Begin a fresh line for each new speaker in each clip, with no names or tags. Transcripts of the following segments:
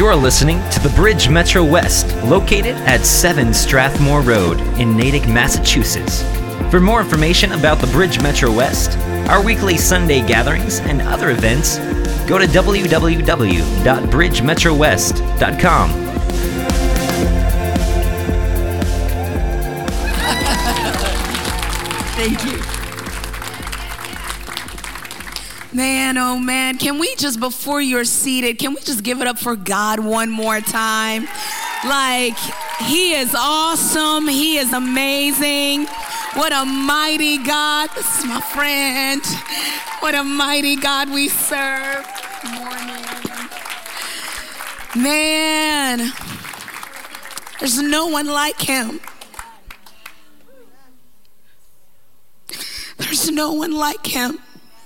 You're listening to the Bridge Metro West, located at 7 Strathmore Road in Natick, Massachusetts. For more information about the Bridge Metro West, our weekly Sunday gatherings, and other events, go to www.bridgemetrowest.com.
Thank you. Man, oh man, can we just, before you're seated, can we just give it up for God one more time? Like, He is awesome. He is amazing. What a mighty God. This is my friend. What a mighty God we serve. Good morning. Man, there's no one like Him. There's no one like Him.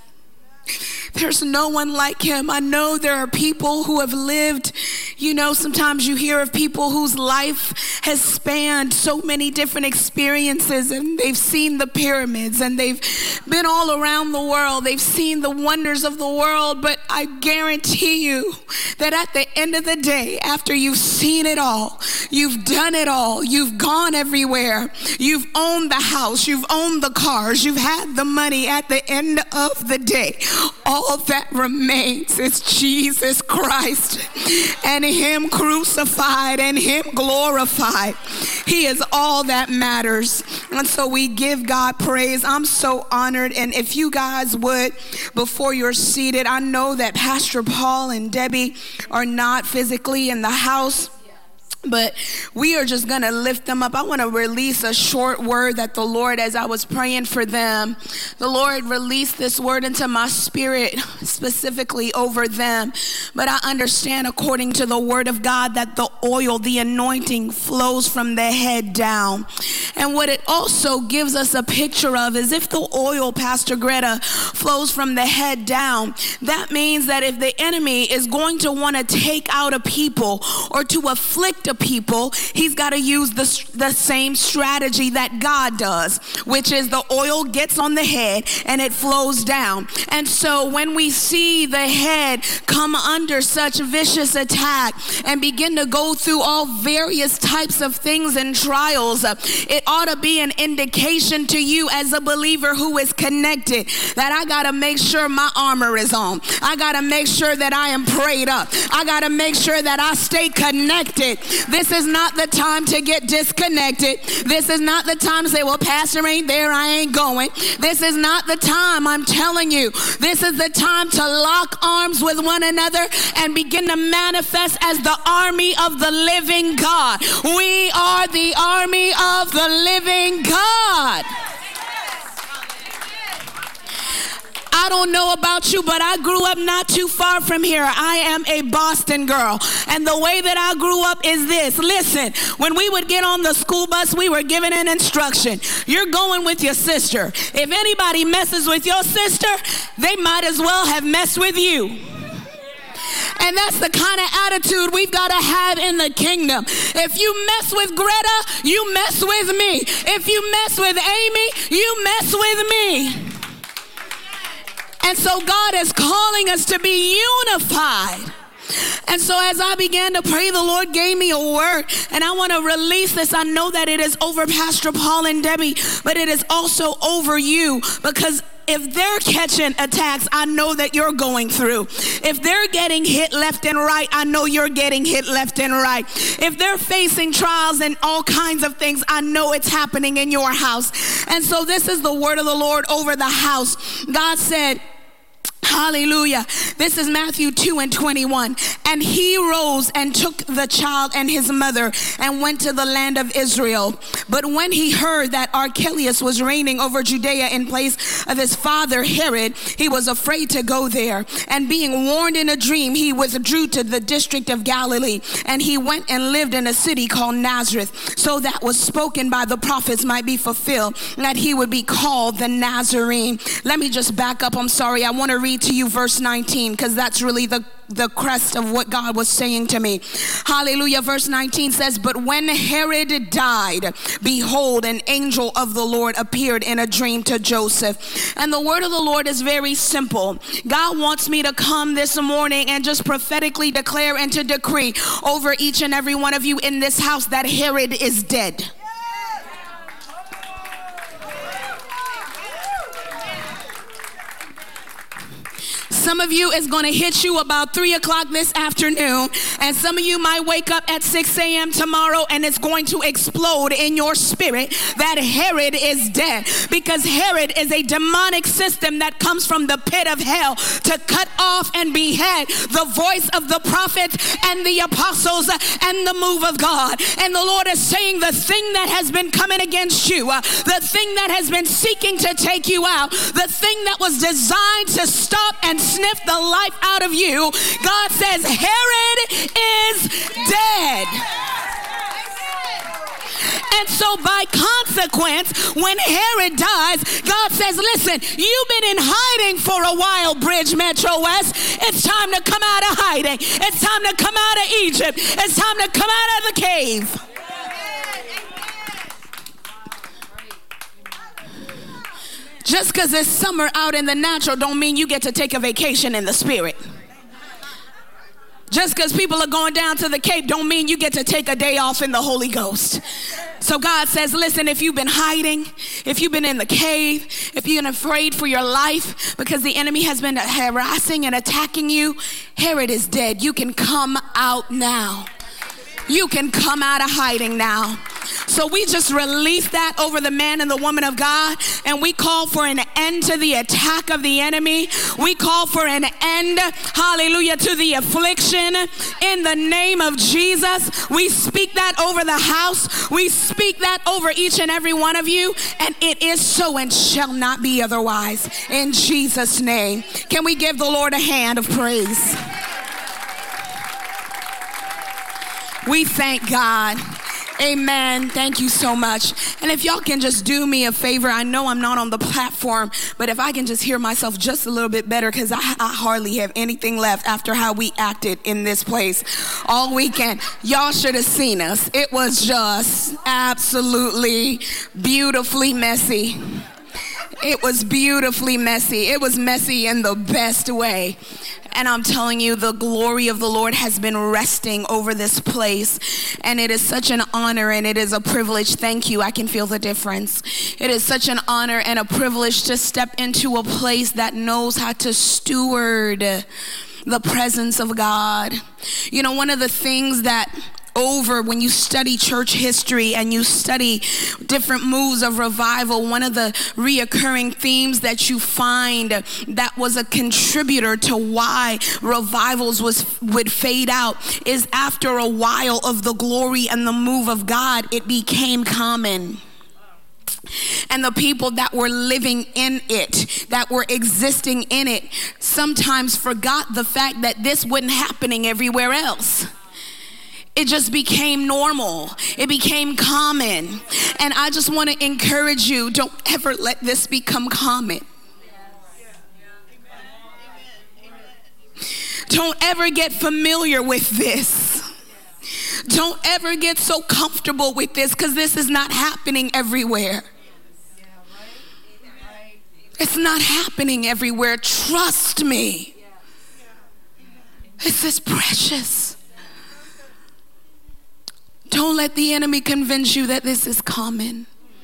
There's no one like Him. I know there are people who have lived, sometimes you hear of people whose life has spanned so many different experiences, and they've seen the pyramids, and they've been all around the world. They've seen the wonders of the world, but I guarantee you that at the end of the day, after you've seen it all, you've done it all, you've gone everywhere, you've owned the house, you've owned the cars, you've had the money, at the end of the day, all that remains is Jesus Christ and Him crucified and Him glorified. He is all that matters. And so we give God praise. I'm so honored. And if you guys would, before you're seated, I know that Pastor Paul and Debbie are not physically in the house, but we are just going to lift them up. I want to release a short word that the Lord, as I was praying for them, the Lord released this word into my spirit specifically over them. But I understand, according to the word of God, that the oil, the anointing, flows from the head down. And what it also gives us a picture of is, if the oil, Pastor Greta, flows from the head down, that means that if the enemy is going to want to take out a people or to afflict a people, he's got to use the same strategy that God does, which is the oil gets on the head and it flows down. And so when we see the head come under such vicious attack and begin to go through all various types of things and trials, it ought to be an indication to you as a believer who is connected that I got to make sure my armor is on. I got to make sure that I am prayed up. I got to make sure that I stay connected. This is not the time to get disconnected. This is not the time to say, well, Pastor ain't there, I ain't going. This is not the time, I'm telling you. This is the time to lock arms with one another and begin to manifest as the army of the living God. We are the army of the living God. I don't know about you, but I grew up not too far from here. I am a Boston girl. And the way that I grew up is this. Listen, when we would get on the school bus, we were given an instruction. You're going with your sister. If anybody messes with your sister, they might as well have messed with you. And that's the kind of attitude we've got to have in the kingdom. If you mess with Greta, you mess with me. If you mess with Amy, you mess with me. And so God is calling us to be unified. And so as I began to pray, the Lord gave me a word, and I want to release this. I know that it is over Pastor Paul and Debbie, but it is also over you, because if they're catching attacks, I know that you're going through. If they're getting hit left and right, I know you're getting hit left and right. If they're facing trials and all kinds of things, I know it's happening in your house. And so this is the word of the Lord over the house. God said, hallelujah. This is Matthew 2:21. And he rose and took the child and his mother and went to the land of Israel. But when he heard that Archelaus was reigning over Judea in place of his father Herod, he was afraid to go there. And being warned in a dream, he withdrew to the district of Galilee. And he went and lived in a city called Nazareth, so that was spoken by the prophets might be fulfilled, that he would be called the Nazarene. Let me just back up. I'm sorry. I want to read read to you verse 19, because that's really the crest of what God was saying to me. Hallelujah. Verse 19 says, but when Herod died, behold, an angel of the Lord appeared in a dream to Joseph. And the word of the Lord is very simple. God wants me to come this morning and just prophetically declare and to decree over each and every one of you in this house that Herod is dead. Some of you is going to hit you about 3 o'clock this afternoon, and some of you might wake up at 6 a.m. tomorrow and it's going to explode in your spirit that Herod is dead, because Herod is a demonic system that comes from the pit of hell to cut off and behead the voice of the prophets and the apostles and the move of God. And the Lord is saying the thing that has been coming against you, the thing that has been seeking to take you out, the thing that was designed to stop and sniff the life out of you, God says Herod is dead. And so by consequence, when Herod dies, God says, listen, you've been in hiding for a while, Bridge Metro West. It's time to come out of hiding. It's time to come out of Egypt. It's time to come out of the cave. Just because it's summer out in the natural don't mean you get to take a vacation in the spirit. Just because people are going down to the Cape don't mean you get to take a day off in the Holy Ghost. So God says, listen, if you've been hiding, if you've been in the cave, if you've been afraid for your life because the enemy has been harassing and attacking you, Herod is dead. You can come out now. You can come out of hiding now. So we just release that over the man and the woman of God, and we call for an end to the attack of the enemy. We call for an end, hallelujah, to the affliction in the name of Jesus. We speak that over the house. We speak that over each and every one of you, and it is so and shall not be otherwise. In Jesus' name. Can we give the Lord a hand of praise? We thank God. Amen. Thank you so much. And if y'all can just do me a favor, I know I'm not on the platform, but if I can just hear myself just a little bit better, because I hardly have anything left after how we acted in this place all weekend. Y'all should have seen us. It was just absolutely beautifully messy. It was beautifully messy. It was messy in the best way. And I'm telling you, the glory of the Lord has been resting over this place. And it is such an honor and it is a privilege. Thank you. I can feel the difference. It is such an honor and a privilege to step into a place that knows how to steward the presence of God. You know, one of the things that when you study church history and you study different moves of revival, one of the reoccurring themes that you find that was a contributor to why revivals would fade out is after a while of the glory and the move of God, it became common. And the people that were living in it, that were existing in it, sometimes forgot the fact that this wasn't happening everywhere else. It just became normal. It became common. And I just want to encourage you, don't ever let this become common. Don't ever get familiar with this. Don't ever get so comfortable with this, because this is not happening everywhere. It's not happening everywhere. Trust me. This is precious. Don't let the enemy convince you that this is common.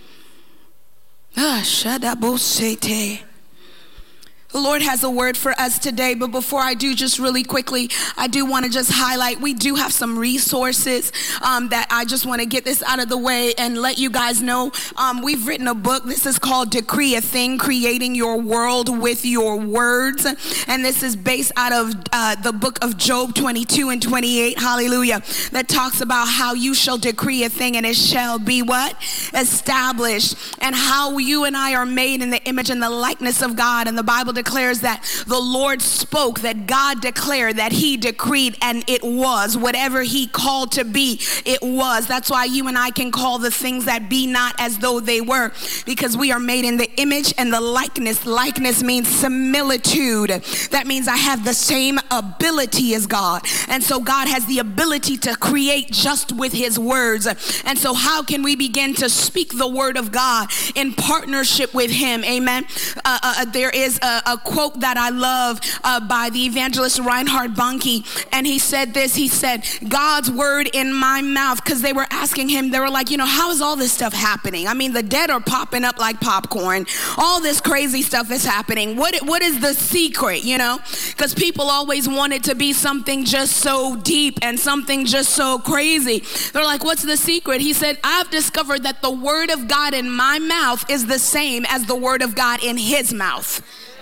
The Lord has a word for us today, but before I do, just really quickly, I do want to just highlight, we do have some resources that I just want to get this out of the way and let you guys know. We've written a book. This is called Decree a Thing, Creating Your World with Your Words. And this is based out of the book of Job 22 and 28, hallelujah, that talks about how you shall decree a thing and it shall be what? Established. And how you and I are made in the image and the likeness of God. And the Bible declares declares that the Lord spoke, that God declared, that he decreed, and it was. Whatever he called to be, it was. That's why you and I can call the things that be not as though they were, because we are made in the image and the likeness. Likeness means similitude. That means I have the same ability as God. And so God has the ability to create just with his words. And so how can we begin to speak the word of God in partnership with him? Amen. There is a quote that I love by the evangelist Reinhard Bonnke, and he said this. He said, God's word in my mouth, because they were asking him, they were like, how is all this stuff happening? I mean, the dead are popping up like popcorn. All this crazy stuff is happening. What is the secret, Because people always want it to be something just so deep and something just so crazy. They're like, what's the secret? He said, I've discovered that the word of God in my mouth is the same as the word of God in his mouth.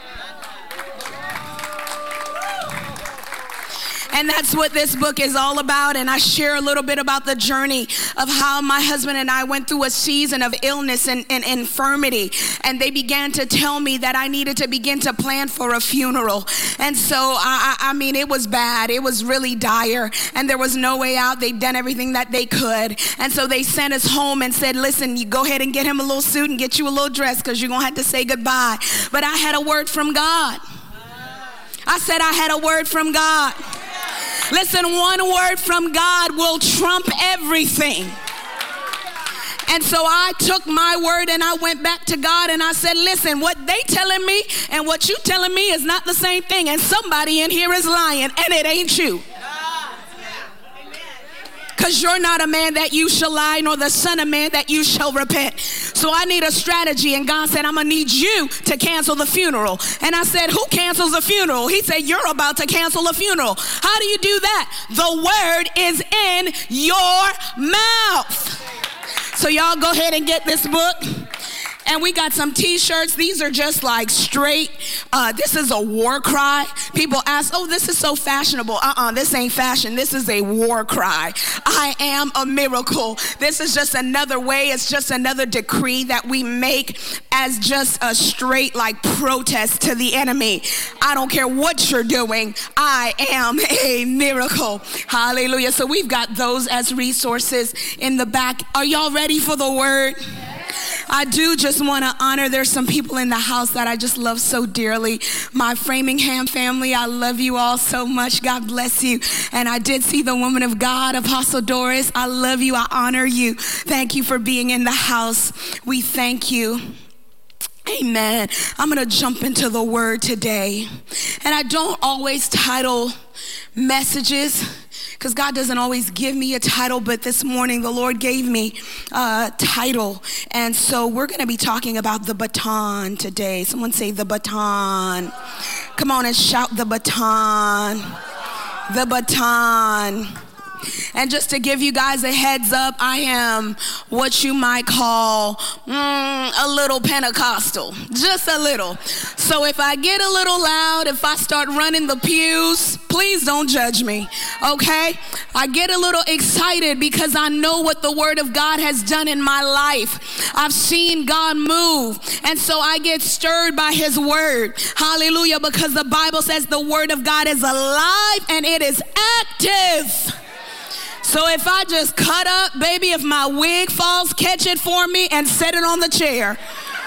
And that's what this book is all about. And I share a little bit about the journey of how my husband and I went through a season of illness and infirmity. And they began to tell me that I needed to begin to plan for a funeral. And so, I mean, it was bad. It was really dire. And there was no way out. They'd done everything that they could. And so they sent us home and said, listen, you go ahead and get him a little suit and get you a little dress, because you're going to have to say goodbye. But I had a word from God. I said I had a word from God. Listen, one word from God will trump everything. And so I took my word and I went back to God and I said, listen, what they telling me and what you telling me is not the same thing. And somebody in here is lying, and it ain't you. Because you're not a man that you shall lie, nor the son of man that you shall repent. So I need a strategy. And God said, I'm going to need you to cancel the funeral. And I said, who cancels a funeral? He said, you're about to cancel a funeral. How do you do that? The word is in your mouth. So y'all go ahead and get this book. And we got some t-shirts. These are just like straight. This is a war cry. People ask, oh, this is so fashionable. This ain't fashion. This is a war cry. I am a miracle. This is just another way. It's just another decree that we make as just a straight like protest to the enemy. I don't care what you're doing. I am a miracle. Hallelujah. So we've got those as resources in the back. Are y'all ready for the word? I do just want to honor, there's some people in the house that I just love so dearly. My Framingham family, I love you all so much. God bless you. And I did see the woman of God, Apostle Doris. I love you. I honor you. Thank you for being in the house. We thank you. Amen. I'm going to jump into the word today. And I don't always title messages, because God doesn't always give me a title, but this morning the Lord gave me a title. And so we're going to be talking about the baton today. Someone say the baton. Come on and shout the baton. The baton. And just to give you guys a heads up, I am what you might call a little Pentecostal, just a little. So if I get a little loud, if I start running the pews, please don't judge me, okay? I get a little excited because I know what the word of God has done in my life. I've seen God move, and so I get stirred by his word. Hallelujah, because the Bible says the word of God is alive and it is active. So if I just cut up, baby, if my wig falls, catch it for me and set it on the chair.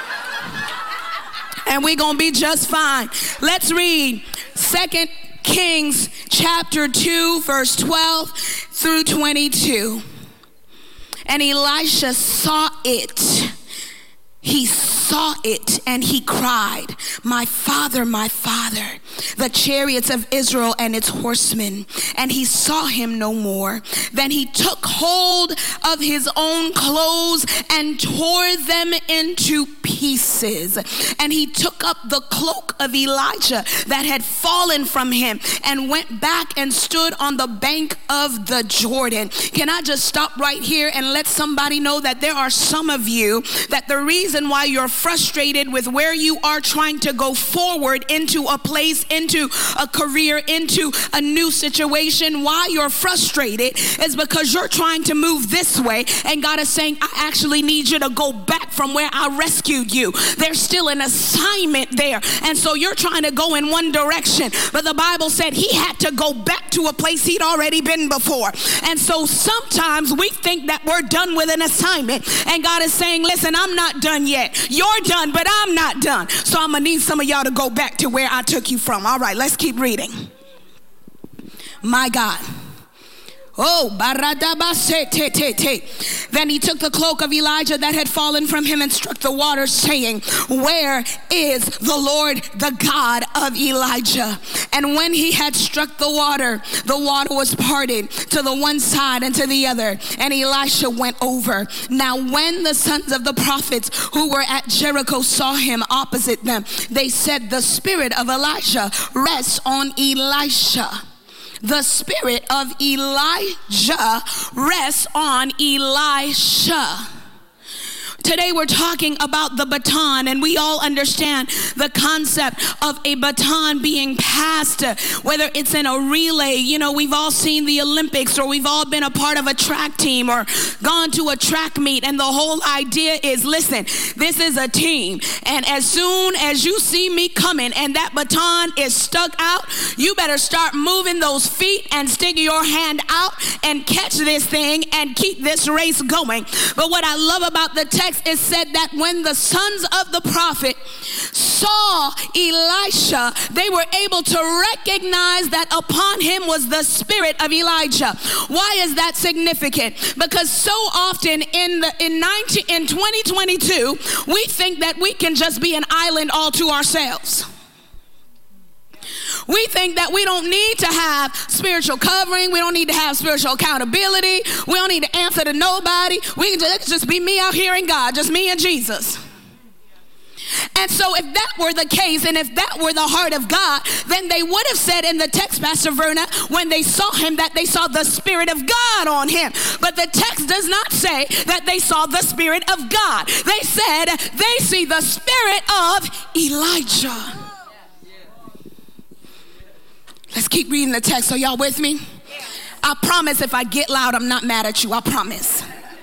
And we're going to be just fine. Let's read 2 Kings chapter 2, verse 12 through 22. And Elisha saw it. He saw it and he cried, my father, the chariots of Israel and its horsemen. And he saw him no more. Then he took hold of his own clothes and tore them into pieces. And he took up the cloak of Elijah that had fallen from him and went back and stood on the bank of the Jordan. Can I just stop right here and let somebody know that there are some of you that the reason why you're frustrated with where you are trying to go forward into a place, into a career, into a new situation, why you're frustrated is because you're trying to move this way, and God is saying, I actually need you to go back from where I rescued you. There's still an assignment there. And so you're trying to go in one direction, but the Bible said he had to go back to a place he'd already been before. And so sometimes we think that we're done with an assignment, and God is saying, listen, I'm not done yet. You're done, but I'm not done. So I'm gonna need some of y'all to go back to where I took you from. All right, let's keep reading. My God. Oh, then he took the cloak of Elijah that had fallen from him and struck the water, saying, where is the Lord, the God of Elijah? And when he had struck the water was parted to the one side and to the other, and Elisha went over. Now when the sons of the prophets who were at Jericho saw him opposite them, they said, the spirit of Elijah rests on Elisha. The spirit of Elijah rests on Elisha. Today we're talking about the baton, and we all understand the concept of a baton being passed, whether it's in a relay. You know, we've all seen the Olympics, or we've all been a part of a track team or gone to a track meet, and the whole idea is, listen, this is a team, and as soon as you see me coming and that baton is stuck out, you better start moving those feet and stick your hand out and catch this thing and keep this race going. But what I love about the text is said that when the sons of the prophet saw Elisha, they were able to recognize that upon him was the spirit of Elijah. Why is that significant? Because so often in 2022, we think that we can just be an island all to ourselves. We think that we don't need to have spiritual covering. We don't need to have spiritual accountability. We don't need to answer to nobody. It can just be me out here and God, just me and Jesus. And so if that were the case, and if that were the heart of God, then they would have said in the text, Pastor Verna, when they saw him, that they saw the Spirit of God on him. But the text does not say that they saw the Spirit of God. They said they see the Spirit of Elijah. Let's keep reading the text. Are y'all with me? I promise if I get loud, I'm not mad at you. I promise.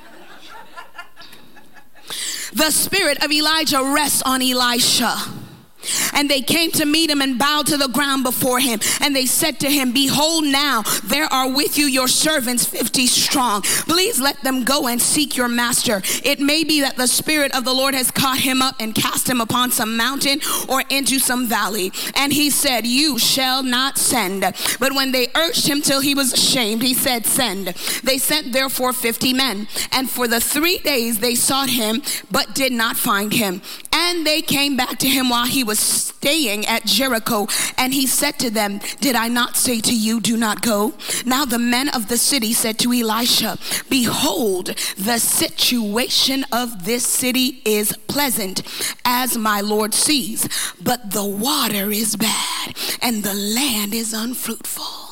The spirit of Elijah rests on Elisha. And they came to meet him and bowed to the ground before him. And they said to him, behold, now there are with you your servants 50 strong. Please let them go and seek your master. It may be that the Spirit of the Lord has caught him up and cast him upon some mountain or into some valley. And he said, you shall not send. But when they urged him till he was ashamed, he said, send. They sent therefore 50 men. And for the 3 days they sought him, but did not find him. And they came back to him while he was staying at Jericho, and he said to them, did I not say to you, do not go? Now the men of the city said to Elisha, behold, the situation of this city is pleasant, as my Lord sees, but the water is bad, and the land is unfruitful.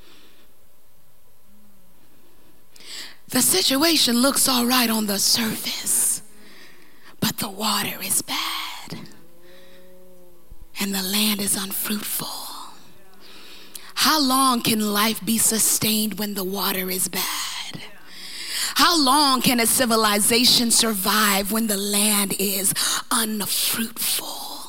The situation looks all right on the surface, but the water is bad. And the land is unfruitful. How long can life be sustained when the water is bad? How long can a civilization survive when the land is unfruitful?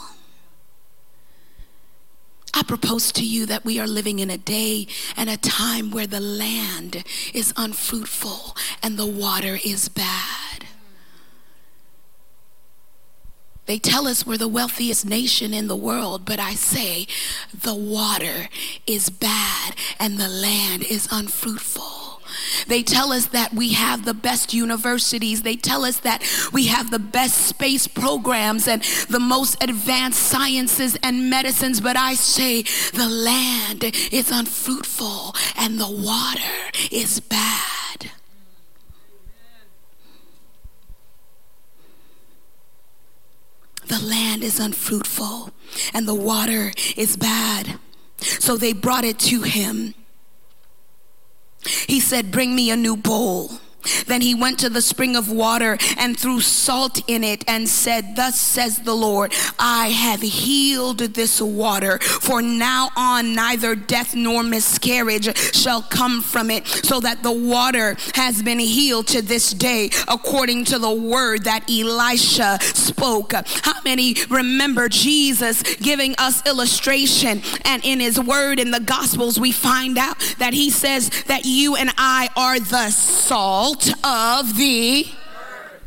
I propose to you that we are living in a day and a time where the land is unfruitful and the water is bad. They tell us we're the wealthiest nation in the world, but I say the water is bad and the land is unfruitful. They tell us that we have the best universities. They tell us that we have the best space programs and the most advanced sciences and medicines, but I say the land is unfruitful and the water is bad. The land is unfruitful and the water is bad. So they brought it to him. He said, bring me a new bowl. Then he went to the spring of water and threw salt in it and said, thus says the Lord, I have healed this water. For now on neither death nor miscarriage shall come from it, so that the water has been healed to this day, according to the word that Elisha spoke. How many remember Jesus giving us illustration? And in his word in the Gospels, we find out that he says that you and I are the salt of the earth.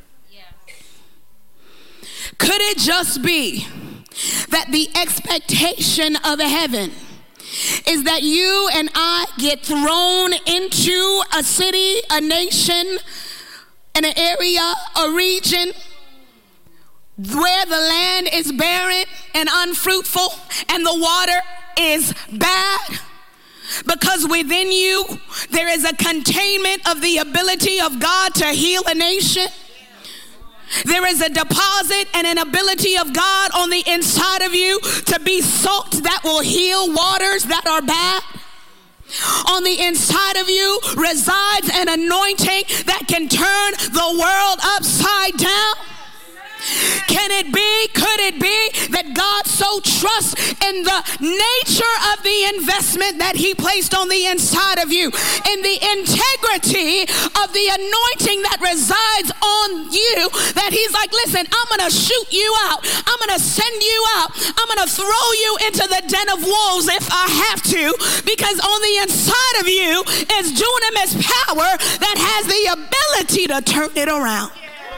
Could it just be that the expectation of heaven is that you and I get thrown into a city, a nation, an area, a region where the land is barren and unfruitful and the water is bad? Because within you, there is a containment of the ability of God to heal a nation. There is a deposit and an ability of God on the inside of you to be salt that will heal waters that are bad. On the inside of you resides an anointing that can turn the world upside down. Can it be, could it be that God so trusts in the nature of the investment that he placed on the inside of you, in the integrity of the anointing that resides on you, that he's like, listen, I'm going to shoot you out. I'm going to send you out. I'm going to throw you into the den of wolves if I have to, because on the inside of you is dunamis power that has the ability to turn it around.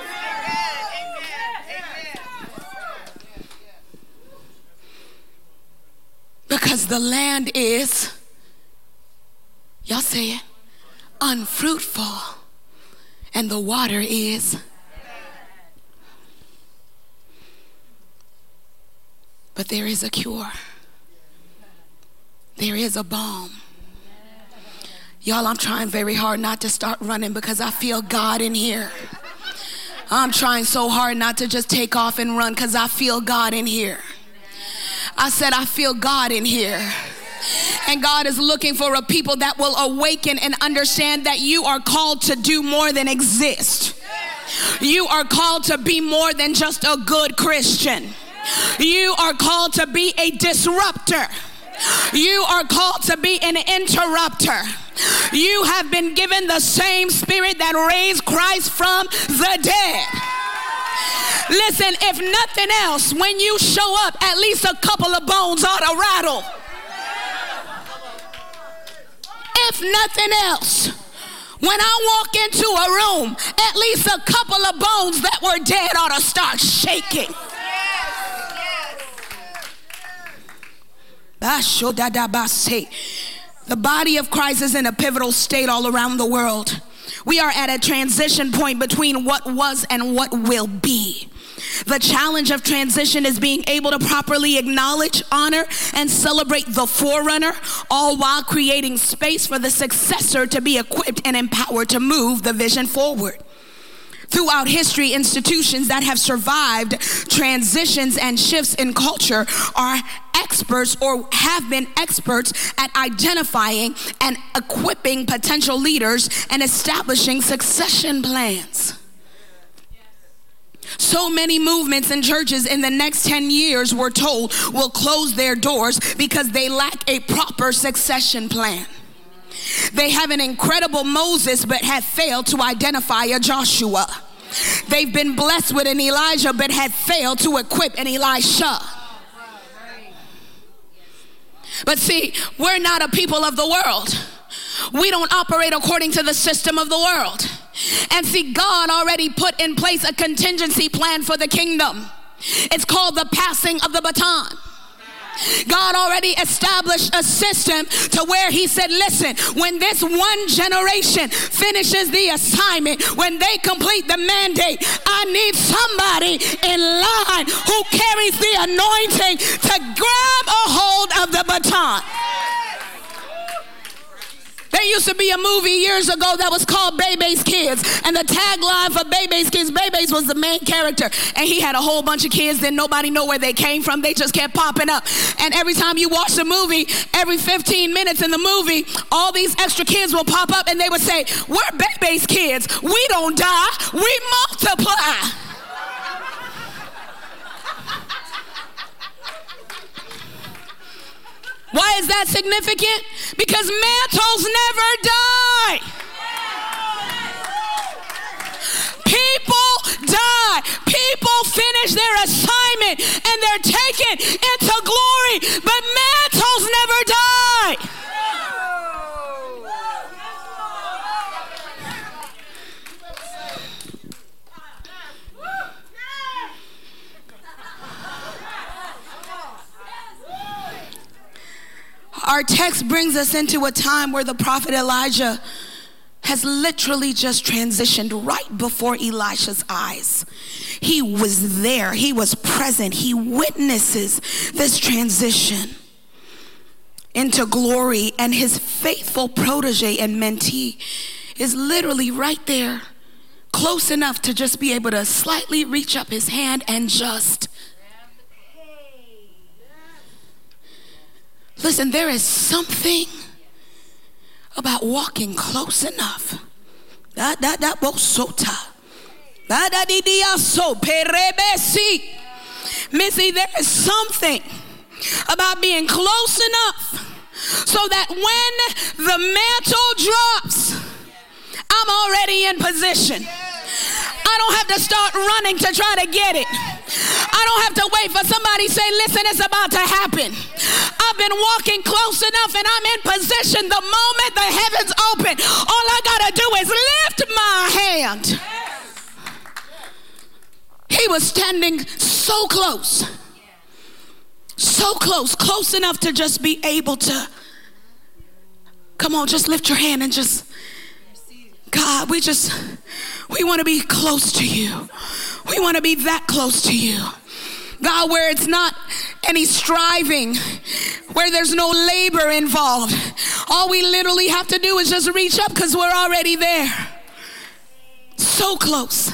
Because the land is, y'all say it, unfruitful, and the water is. But there is a cure. There is a balm. Y'all, I'm trying very hard not to start running because I feel God in here. I'm trying so hard not to just take off and run because I feel God in here. I said, I feel God in here. And God is looking for a people that will awaken and understand that you are called to do more than exist. You are called to be more than just a good Christian. You are called to be a disruptor. You are called to be an interrupter. You have been given the same spirit that raised Christ from the dead. Listen, if nothing else, when you show up, at least a couple of bones ought to rattle. If nothing else, when I walk into a room, at least a couple of bones that were dead ought to start shaking. The body of Christ is in a pivotal state all around the world. We are at a transition point between what was and what will be. The challenge of transition is being able to properly acknowledge, honor, and celebrate the forerunner, all while creating space for the successor to be equipped and empowered to move the vision forward. Throughout history, institutions that have survived transitions and shifts in culture are experts or have been experts at identifying and equipping potential leaders and establishing succession plans. So many movements and churches in the next 10 years, we're told, will close their doors because they lack a proper succession plan. They have an incredible Moses but have failed to identify a Joshua. They've been blessed with an Elijah but have failed to equip an Elisha. But see, we're not a people of the world. We don't operate according to the system of the world. And see, God already put in place a contingency plan for the kingdom. It's called the passing of the baton. God already established a system to where he said, listen, when this one generation finishes the assignment, when they complete the mandate, I need somebody in line who carries the anointing to grab a hold of the baton. They There used to be a movie years ago that was called Bebe's Kids, and the tagline for Bebe's Kids, Bebe's was the main character, and he had a whole bunch of kids that nobody know where they came from. They just kept popping up, and every time you watch the movie, every 15 minutes in the movie, all these extra kids will pop up, and they would say, we're Bebe's kids. We don't die, we multiply. Why is that significant? Because mantles never die. People die. People finish their assignment and they're taken into glory, but mantles never die. Our text brings us into a time where the prophet Elijah has literally just transitioned right before Elisha's eyes. He was there. He was present. He witnesses this transition into glory, and his faithful protege and mentee is literally right there, close enough to just be able to slightly reach up his hand and just listen. There is something about walking close enough. Missy, there is something about being close enough so that when the mantle drops, I'm already in position. I don't have to start running to try to get it. I don't have to wait for somebody to say, listen, it's about to happen. I've been walking close enough and I'm in position. The moment the heavens open, all I gotta do is lift my hand. He was standing so close, close enough to just be able to, come on, just lift your hand and just, God, we want to be close to you. We want to be that close to you. God, where it's not any striving, where there's no labor involved. All we literally have to do is just reach up because we're already there. So close.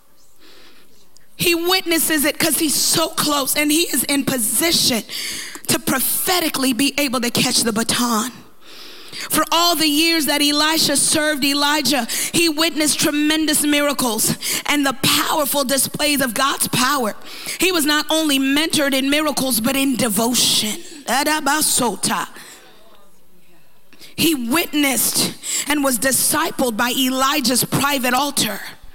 He witnesses it because he's so close, and he is in position to prophetically be able to catch the baton. For all the years that Elisha served Elijah, he witnessed tremendous miracles and the powerful displays of God's power. He was not only mentored in miracles, but in devotion. He witnessed and was discipled by Elijah's private altar,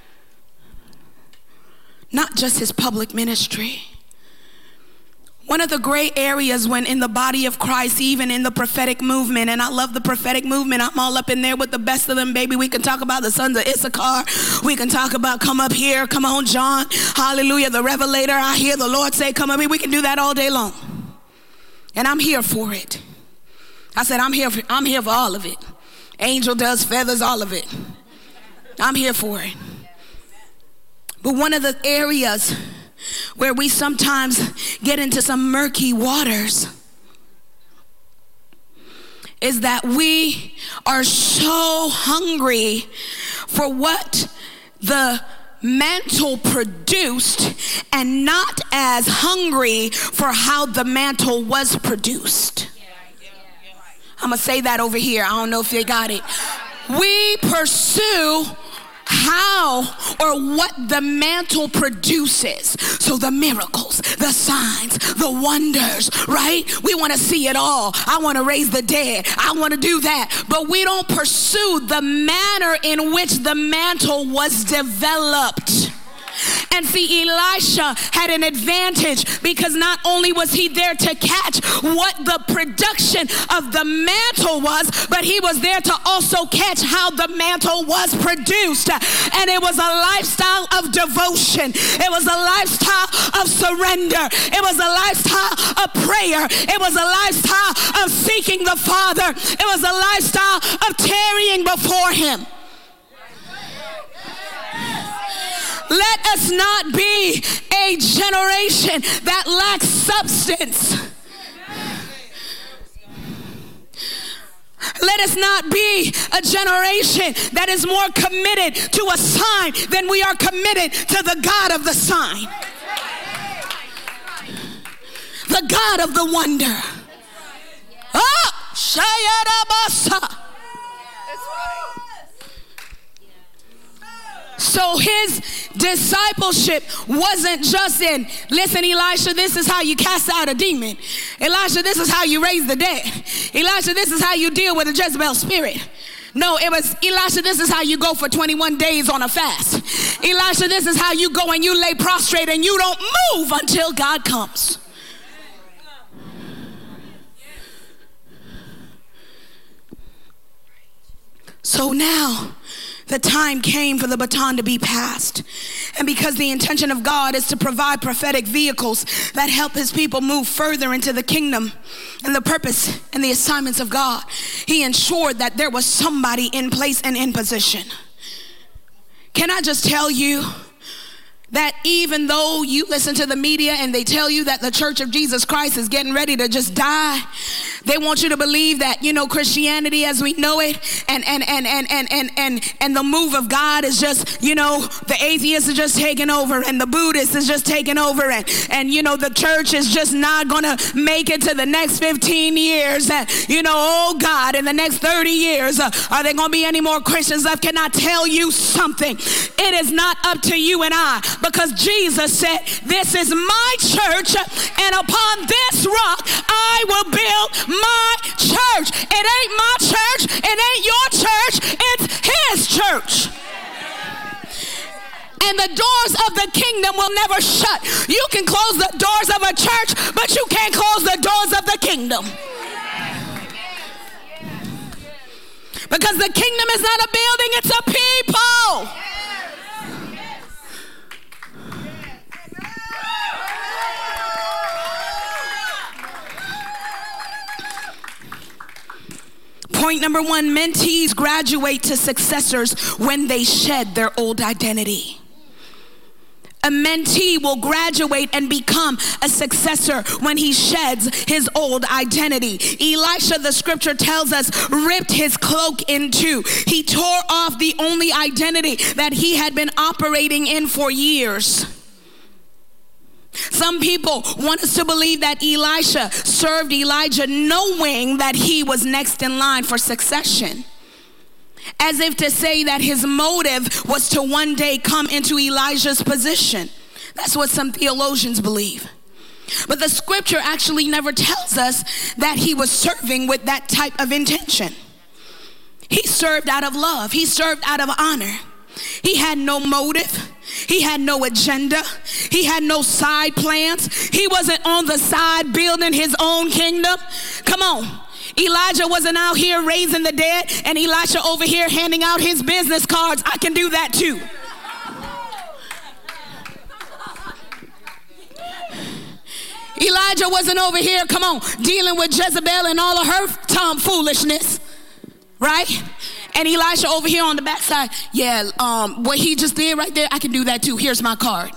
not just his public ministry. One of the gray areas when in the body of Christ, even in the prophetic movement, and I love the prophetic movement, I'm all up in there with the best of them, baby. We can talk about the sons of Issachar. We can talk about come up here, come on, John. Hallelujah, the revelator. I hear the Lord say, come up here. We can do that all day long. And I'm here for it. I said, I'm here for all of it. Angel, does, feathers, all of it. I'm here for it. But one of the areas where we sometimes get into some murky waters is that we are so hungry for what the mantle produced and not as hungry for how the mantle was produced. I'm gonna say that over here. I don't know if they got it. We pursue how or what the mantle produces. So the miracles, the signs, the wonders, right? We want to see it all. I want to raise the dead. I want to do that. But we don't pursue the manner in which the mantle was developed. And see, Elisha had an advantage because not only was he there to catch what the production of the mantle was, but he was there to also catch how the mantle was produced. And it was a lifestyle of devotion. It was a lifestyle of surrender. It was a lifestyle of prayer. It was a lifestyle of seeking the Father. It was a lifestyle of tarrying before him. Let us not be a generation that lacks substance. Let us not be a generation that is more committed to a sign than we are committed to the God of the sign. The God of the wonder. Oh, Shayarabasa. So his discipleship wasn't just in, listen, Elisha, this is how you cast out a demon. Elisha, this is how you raise the dead. Elisha, this is how you deal with a Jezebel spirit. No, it was, Elisha, this is how you go for 21 days on a fast. Elisha, this is how you go and you lay prostrate and you don't move until God comes. So now, the time came for the baton to be passed. And because the intention of God is to provide prophetic vehicles that help his people move further into the kingdom and the purpose and the assignments of God, he ensured that there was somebody in place and in position. Can I just tell you that even though you listen to the media and they tell you that the Church of Jesus Christ is getting ready to just die, they want you to believe that, you know, Christianity as we know it and the move of God is just, you know, the atheists are just taking over and the Buddhists is just taking over and you know, the church is just not gonna make it to the next 15 years and, you know, oh God, in the next 30 years, are there gonna be any more Christians left? Can I tell you something? It is not up to you and I, because Jesus said, this is my church and upon this rock I will build my church. It ain't my church, it ain't your church, it's his church. And the doors of the kingdom will never shut. You can close the doors of a church, but you can't close the doors of the kingdom. Because the kingdom is not a building, it's a people. Point number one, mentees graduate to successors when they shed their old identity. A mentee will graduate and become a successor when he sheds his old identity. Elisha, the scripture tells us, ripped his cloak in two. He tore off the only identity that he had been operating in for years. Some people want us to believe that Elisha served Elijah knowing that he was next in line for succession, as if to say that his motive was to one day come into Elijah's position. That's what some theologians believe. But the scripture actually never tells us that he was serving with that type of intention. He served out of love. He served out of honor. He had no motive. He had no agenda. He had no side plans. He wasn't on the side building his own kingdom. Come on. Elijah wasn't out here raising the dead and Elisha over here handing out his business cards. I can do that too. Elijah wasn't over here, come on, dealing with Jezebel and all of her tomfoolishness, right? And Elisha over here on the backside, yeah, what he just did right there, I can do that too. Here's my card.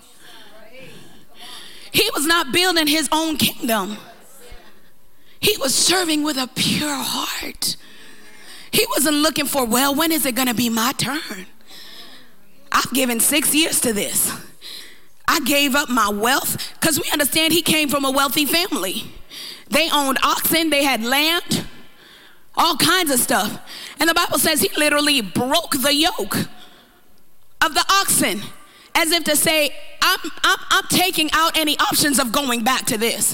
He was not building his own kingdom. He was serving with a pure heart. He wasn't looking for, well, when is it going to be my turn? I've given 6 years to this. I gave up my wealth, because we understand he came from a wealthy family. They owned oxen, they had land, all kinds of stuff. And the Bible says he literally broke the yoke of the oxen, as if to say, I'm taking out any options of going back to this.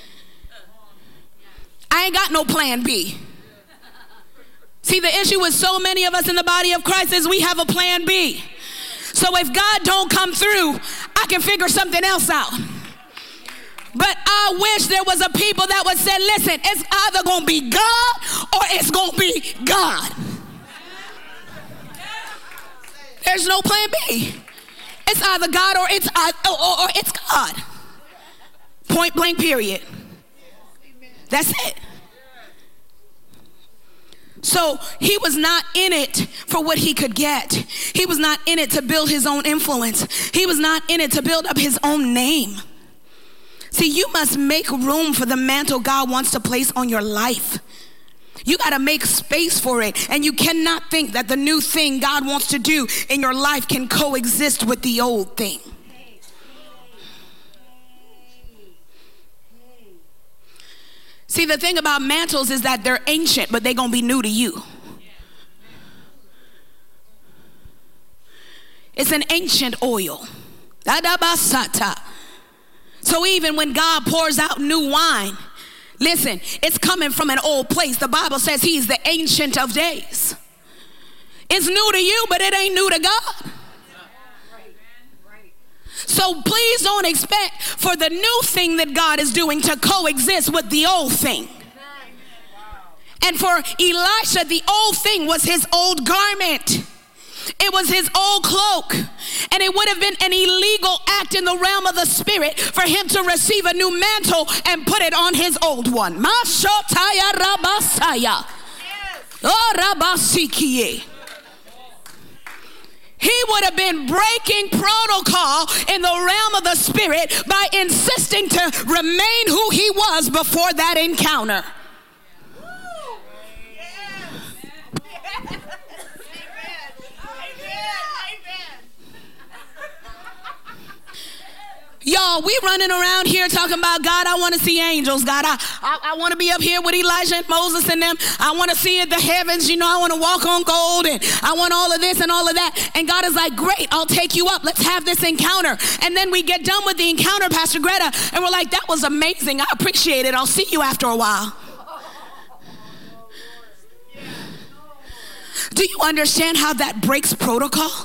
I ain't got no plan B. See, the issue with so many of us in the body of Christ is we have a plan B. So if God don't come through, I can figure something else out. But I wish there was a people that would say, listen, it's either going to be God or it's going to be God. There's no plan B. It's either God or it's God. Point blank, period. That's it. So he was not in it for what he could get. He was not in it to build his own influence. He was not in it to build up his own name. See, you must make room for the mantle God wants to place on your life. You got to make space for it. And you cannot think that the new thing God wants to do in your life can coexist with the old thing. See, the thing about mantles is that they're ancient, but they're going to be new to you. It's an ancient oil. So even when God pours out new wine, listen, it's coming from an old place. The Bible says he's the ancient of days. It's new to you, but it ain't new to God. So please don't expect for the new thing that God is doing to coexist with the old thing. And for Elisha, the old thing was his old garment. It was his old cloak. And it would have been an illegal act in the realm of the spirit for him to receive a new mantle and put it on his old one. Mashotaya rabasaya. Oh, rabasikiye. He would have been breaking protocol in the realm of the spirit by insisting to remain who he was before that encounter. Y'all, we running around here talking about, God, I want to see angels. God, I want to be up here with Elijah and Moses and them. I want to see the heavens. You know, I want to walk on gold, and I want all of this and all of that. And God is like, great, I'll take you up. Let's have this encounter. And then we get done with the encounter, Pastor Greta, and we're like, that was amazing. I appreciate it. I'll see you after a while. Do you understand how that breaks protocol?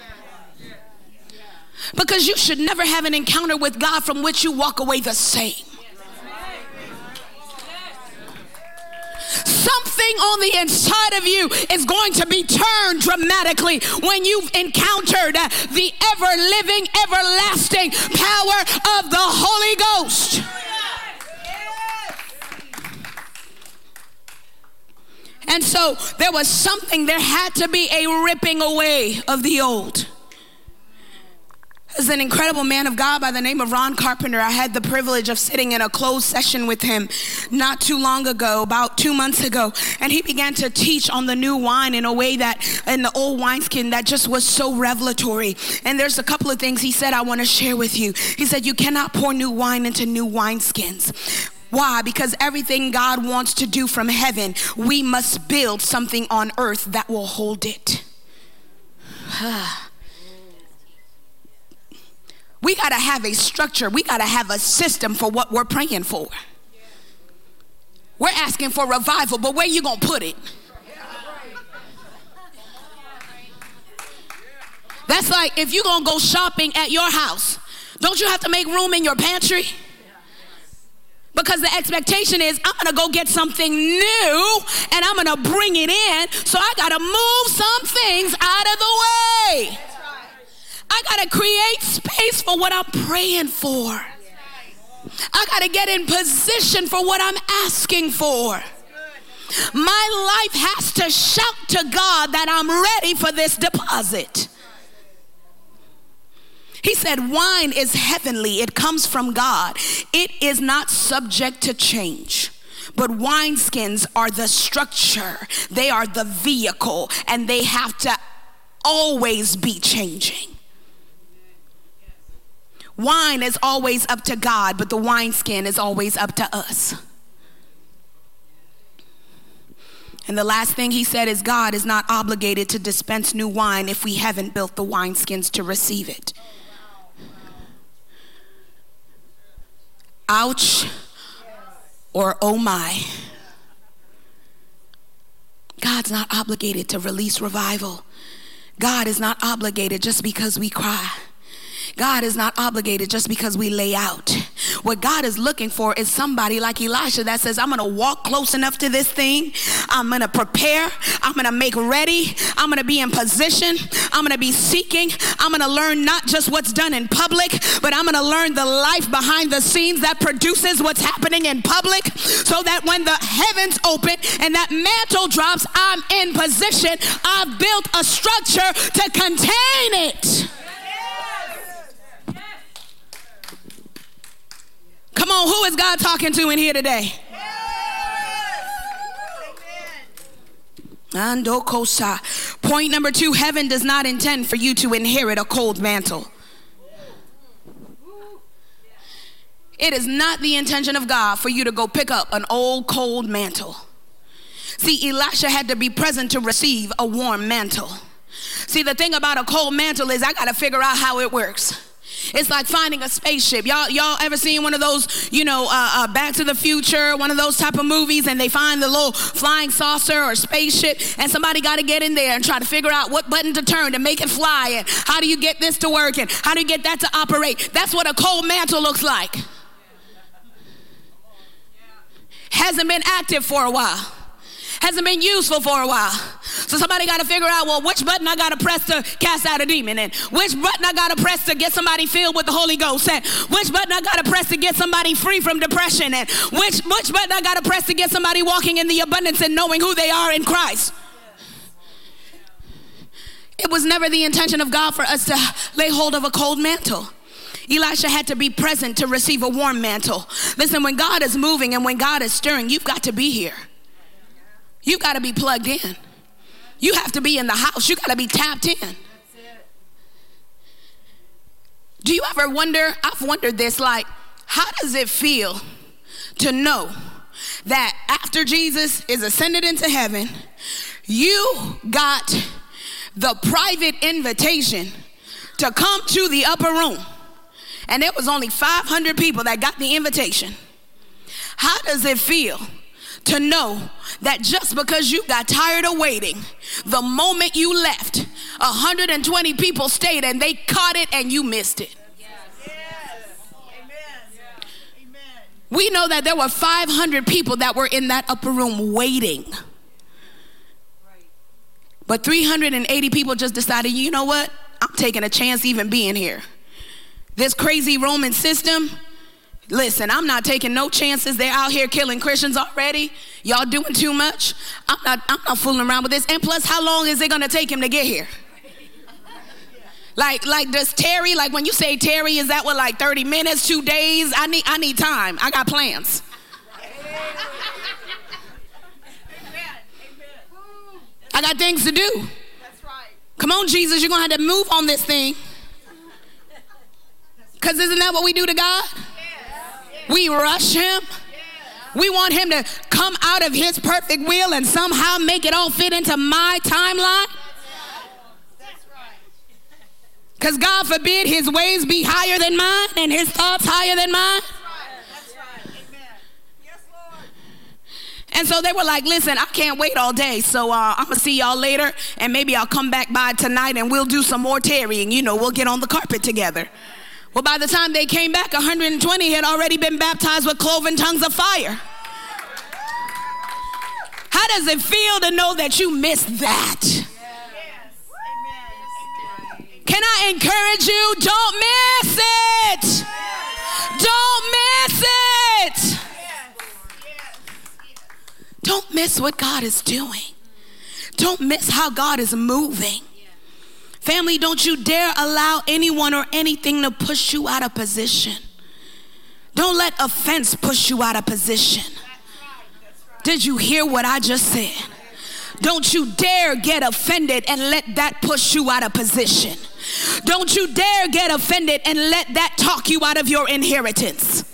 Because you should never have an encounter with God from which you walk away the same. Something on the inside of you is going to be turned dramatically when you've encountered the ever-living, everlasting power of the Holy Ghost. And so there was something, there had to be a ripping away of the old. There's an incredible man of God by the name of Ron Carpenter. I had the privilege of sitting in a closed session with him not too long ago, about 2 months ago. And he began to teach on the new wine in a way that, in the old wineskin, that just was so revelatory. And there's a couple of things he said I want to share with you. He said, you cannot pour new wine into new wineskins. Why? Because everything God wants to do from heaven, we must build something on earth that will hold it. We got to have a structure. We got to have a system for what we're praying for. We're asking for revival, but where you going to put it? That's like if you're going to go shopping at your house, don't you have to make room in your pantry? Because the expectation is I'm going to go get something new and I'm going to bring it in. So I got to move some things out of the way. I got to create space for what I'm praying for. I got to get in position for what I'm asking for. My life has to shout to God that I'm ready for this deposit. He said, wine is heavenly. It comes from God. It is not subject to change. But wineskins are the structure. They are the vehicle, and they have to always be changing. Wine is always up to God, but the wineskin is always up to us. And the last thing he said is God is not obligated to dispense new wine if we haven't built the wineskins to receive it. Ouch or oh my. God's not obligated to release revival. God is not obligated just because we cry. God is not obligated just because we lay out. What God is looking for is somebody like Elisha that says, I'm going to walk close enough to this thing. I'm going to prepare. I'm going to make ready. I'm going to be in position. I'm going to be seeking. I'm going to learn not just what's done in public, but I'm going to learn the life behind the scenes that produces what's happening in public, so that when the heavens open and that mantle drops, I'm in position. I've built a structure to contain it. Come on, who is God talking to in here today? Point number 2, heaven does not intend for you to inherit a cold mantle. It is not the intention of God for you to go pick up an old cold mantle. See, Elisha had to be present to receive a warm mantle. See, the thing about a cold mantle is I got to figure out how it works. It's like finding a spaceship. Y'all ever seen one of those, Back to the Future, one of those type of movies, and they find the little flying saucer or spaceship, and somebody got to get in there and try to figure out what button to turn to make it fly, and how do you get this to work, and how do you get that to operate? That's what a cold mantle looks like. Hasn't been active for a while. Hasn't been useful for a while. So somebody got to figure out, well, which button I got to press to cast out a demon, and which button I got to press to get somebody filled with the Holy Ghost, and which button I got to press to get somebody free from depression, and which button I got to press to get somebody walking in the abundance and knowing who they are in Christ. It was never the intention of God for us to lay hold of a cold mantle. Elisha had to be present to receive a warm mantle. Listen, when God is moving and when God is stirring, you've got to be here. You got to be plugged in. You have to be in the house. You got to be tapped in. Do you ever wonder, I've wondered this, like, how does it feel to know that after Jesus is ascended into heaven, you got the private invitation to come to the upper room, and there was only 500 people that got the invitation? How does it feel to know that just because you got tired of waiting, the moment you left, 120 people stayed and they caught it and you missed it? We know that there were 500 people that were in that upper room waiting. But 380 people just decided, you know what? I'm taking a chance even being here. This crazy Roman system, listen, I'm not taking no chances. They're out here killing Christians already. Y'all doing too much. I'm not fooling around with this. And plus, how long is it going to take him to get here? Like does Terry, like when you say Terry, is that what, like 30 minutes, 2 days? I need time. I got plans. I got things to do. Come on, Jesus, you're going to have to move on this thing. Because isn't that what we do to God? We rush him. We want him to come out of his perfect will and somehow make it all fit into my timeline. Because God forbid his ways be higher than mine and his thoughts higher than mine. And so they were like, listen, I can't wait all day, so I'm going to see y'all later, and maybe I'll come back by tonight and we'll do some more tarrying. We'll get on the carpet together. Well, by the time they came back, 120 had already been baptized with cloven tongues of fire. How does it feel to know that you missed that? Can I encourage you? Don't miss it. Don't miss it. Don't miss what God is doing. Don't miss how God is moving. Family, don't you dare allow anyone or anything to push you out of position. Don't let offense push you out of position. Did you hear what I just said? Don't you dare get offended and let that push you out of position. Don't you dare get offended and let that talk you out of your inheritance.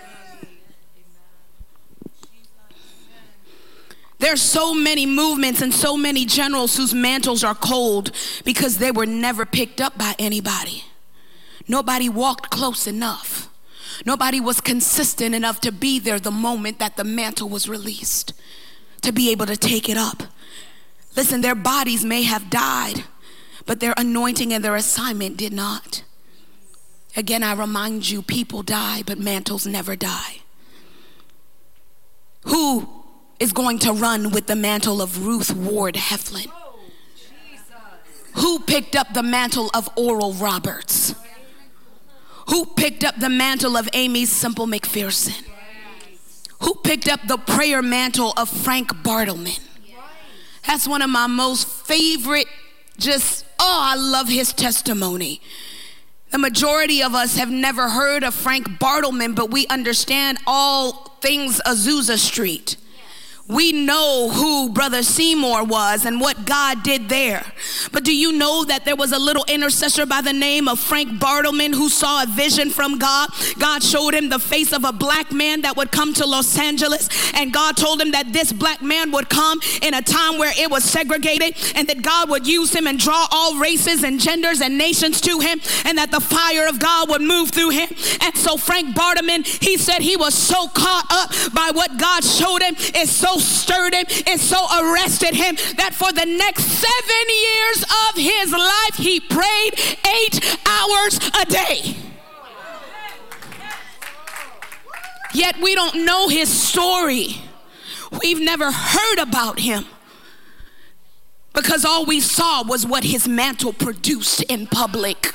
There's so many movements and so many generals whose mantles are cold because they were never picked up by anybody. Nobody walked close enough. Nobody was consistent enough to be there the moment that the mantle was released, to be able to take it up. Listen, their bodies may have died, but their anointing and their assignment did not. Again, I remind you, people die, but mantles never die. Who is going to run with the mantle of Ruth Ward Heflin? Who picked up the mantle of Oral Roberts? Who picked up the mantle of Amy Simple McPherson? Who picked up the prayer mantle of Frank Bartleman? That's one of my most favorite, I love his testimony. The majority of us have never heard of Frank Bartleman, but we understand all things Azusa Street. We know who Brother Seymour was and what God did there. But do you know that there was a little intercessor by the name of Frank Bartleman who saw a vision from God? God showed him the face of a black man that would come to Los Angeles. And God told him that this black man would come in a time where it was segregated, and that God would use him and draw all races and genders and nations to him, and that the fire of God would move through him. And so Frank Bartleman, he said he was so caught up by what God showed him, it so stirred him, it so arrested him, that for the next 7 years of his life, he prayed 8 hours a day. Yet we don't know his story. We've never heard about him, because all we saw was what his mantle produced in public.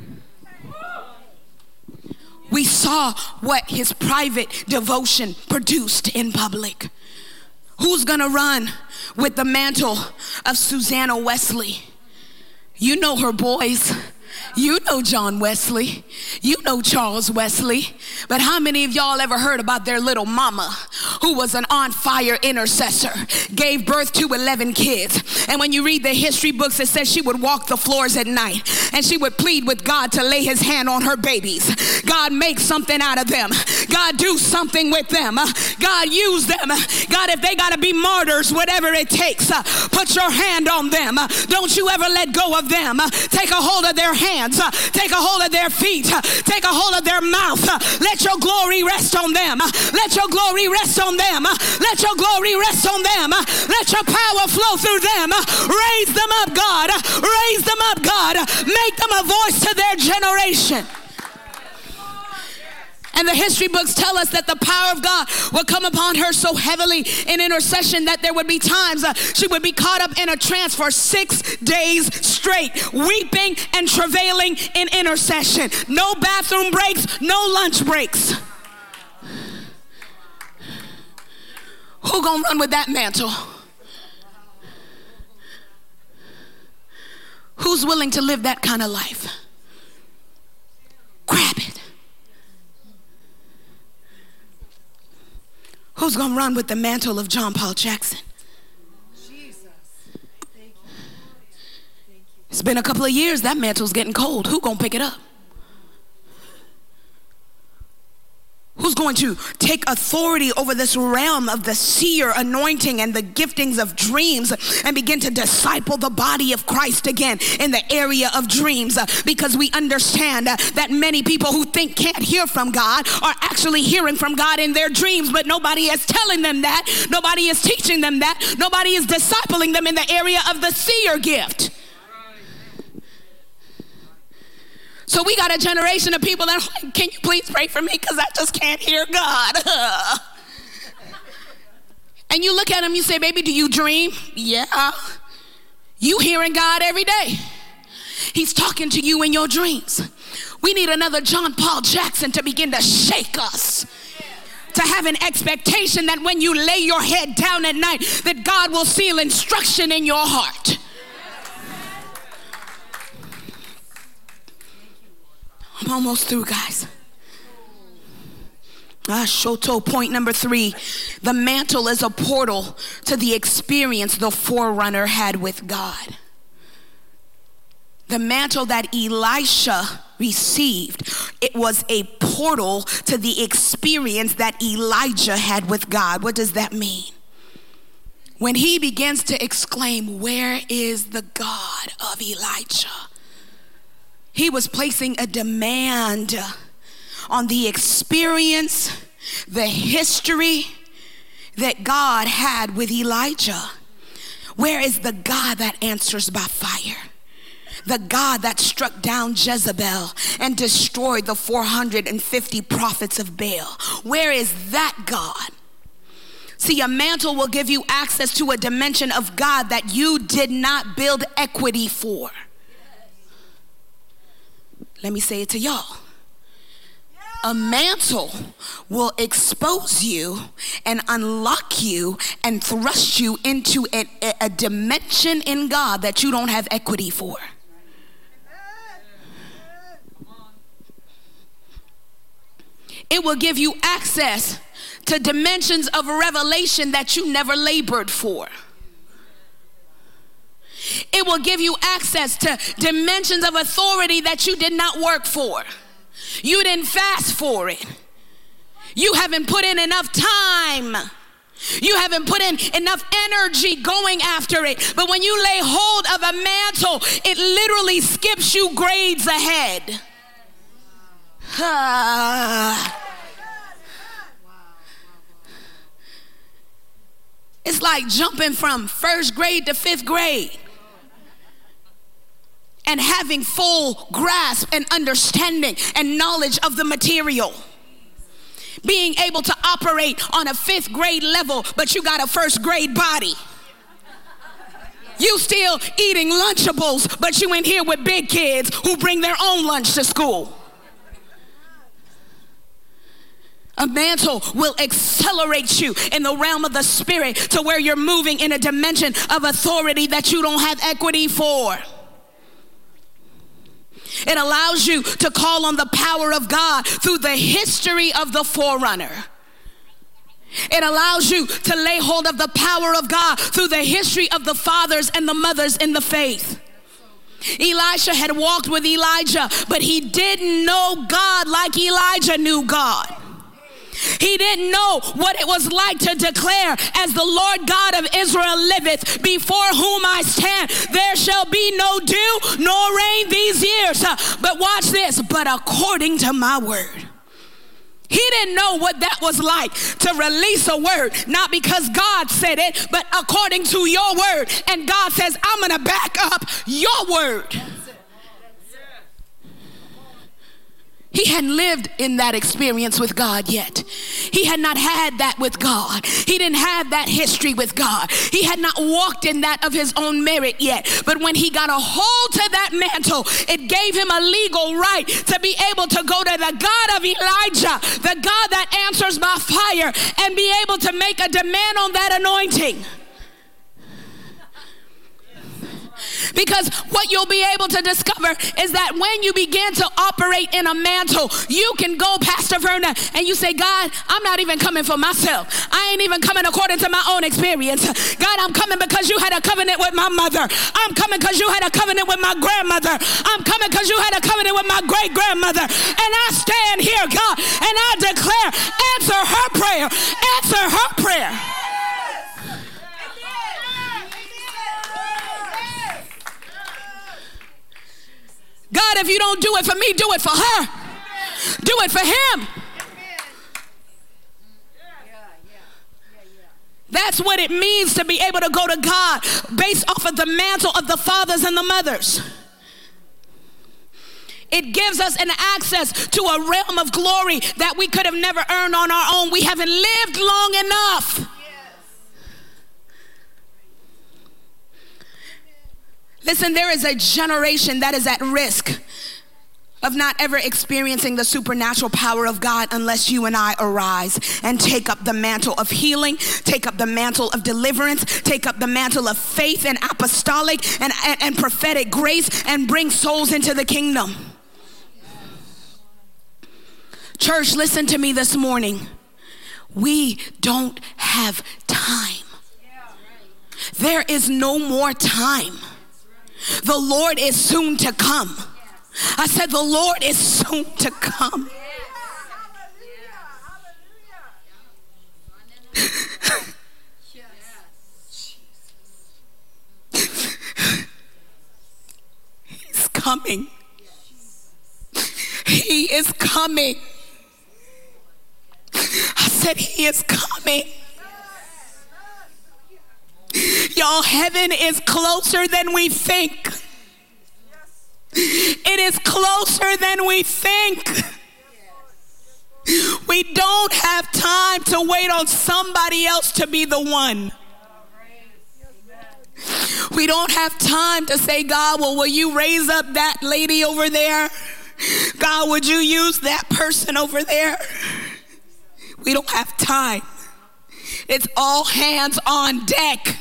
We saw what his private devotion produced in public. Who's gonna run with the mantle of Susanna Wesley? You know her boys. You know John Wesley. You know Charles Wesley. But how many of y'all ever heard about their little mama who was an on-fire intercessor, gave birth to 11 kids? And when you read the history books, it says she would walk the floors at night and she would plead with God to lay his hand on her babies. God, make something out of them. God, do something with them. God, use them. God, if they got to be martyrs, whatever it takes, put your hand on them. Don't you ever let go of them. Take a hold of their hands. Take a hold of their feet. Take a hold of their mouth. Let your glory rest on them. Let your glory rest on them. Let your glory rest on them. Let your power flow through them. Raise them up, God. Raise them up, God. Make them a voice to their generation. And the history books tell us that the power of God would come upon her so heavily in intercession that there would be times she would be caught up in a trance for 6 days straight, weeping and travailing in intercession. No bathroom breaks, no lunch breaks. Who gonna run with that mantle? Who's willing to live that kind of life? Grab it. Who's going to run with the mantle of John Paul Jackson? It's been a couple of years. That mantle's getting cold. Who's going to pick it up? Who's going to take authority over this realm of the seer anointing and the giftings of dreams and begin to disciple the body of Christ again in the area of dreams? Because we understand that many people who think can't hear from God are actually hearing from God in their dreams, but nobody is telling them that. Nobody is teaching them that. Nobody is discipling them in the area of the seer gift. So we got a generation of people that are like, can you please pray for me because I just can't hear God. And you look at them, you say, baby, do you dream? Yeah. You hearing God every day. He's talking to you in your dreams. We need another John Paul Jackson to begin to shake us. To have an expectation that when you lay your head down at night, that God will seal instruction in your heart. I'm almost through, guys. Shoto, point number 3. The mantle is a portal to the experience the forerunner had with God. The mantle that Elisha received, it was a portal to the experience that Elijah had with God. What does that mean? When he begins to exclaim, where is the God of Elijah? He was placing a demand on the experience, the history that God had with Elijah. Where is the God that answers by fire? The God that struck down Jezebel and destroyed the 450 prophets of Baal. Where is that God? See, a mantle will give you access to a dimension of God that you did not build equity for. Let me say it to y'all. A mantle will expose you and unlock you and thrust you into a dimension in God that you don't have equity for. It will give you access to dimensions of revelation that you never labored for. It will give you access to dimensions of authority that you did not work for. You didn't fast for it. You haven't put in enough time. You haven't put in enough energy going after it. But when you lay hold of a mantle, it literally skips you grades ahead. It's like jumping from first grade to fifth grade and having full grasp and understanding and knowledge of the material. Being able to operate on a fifth grade level, but you got a first grade body. You still eating Lunchables, but you in here with big kids who bring their own lunch to school. A mantle will accelerate you in the realm of the spirit to where you're moving in a dimension of authority that you don't have equity for. It allows you to call on the power of God through the history of the forerunner. It allows you to lay hold of the power of God through the history of the fathers and the mothers in the faith. Elisha had walked with Elijah, but he didn't know God like Elijah knew God. He didn't know what it was like to declare, as the Lord God of Israel liveth, before whom I stand, there shall be no dew nor rain these years. But watch this, but according to my word. He didn't know what that was like to release a word, not because God said it, but according to your word. And God says, I'm going to back up your word. He hadn't lived in that experience with God yet. He had not had that with God. He didn't have that history with God. He had not walked in that of his own merit yet. But when he got a hold to that mantle, it gave him a legal right to be able to go to the God of Elijah, the God that answers by fire, and be able to make a demand on that anointing. Because what you'll be able to discover is that when you begin to operate in a mantle, you can go, Pastor Verna, and you say, God, I'm not even coming for myself. I ain't even coming according to my own experience. God, I'm coming because you had a covenant with my mother. I'm coming because you had a covenant with my grandmother. I'm coming because you had a covenant with my great grandmother. And I stand here, God, and I declare, answer her prayer. Answer her prayer. God, if you don't do it for me, do it for her. Do it for him. That's what it means to be able to go to God based off of the mantle of the fathers and the mothers. It gives us an access to a realm of glory that we could have never earned on our own. We haven't lived long enough. Listen, there is a generation that is at risk of not ever experiencing the supernatural power of God unless you and I arise and take up the mantle of healing, take up the mantle of deliverance, take up the mantle of faith and apostolic and prophetic grace, and bring souls into the kingdom. Church, listen to me this morning. We don't have time. There is no more time. The Lord is soon to come. I said the Lord is soon to come. He's coming. He is coming. I said he is coming. Y'all, heaven is closer than we think. It is closer than we think. We don't have time to wait on somebody else to be the one. We don't have time to say, God, well, will you raise up that lady over there? God, would you use that person over there? We don't have time. It's all hands on deck.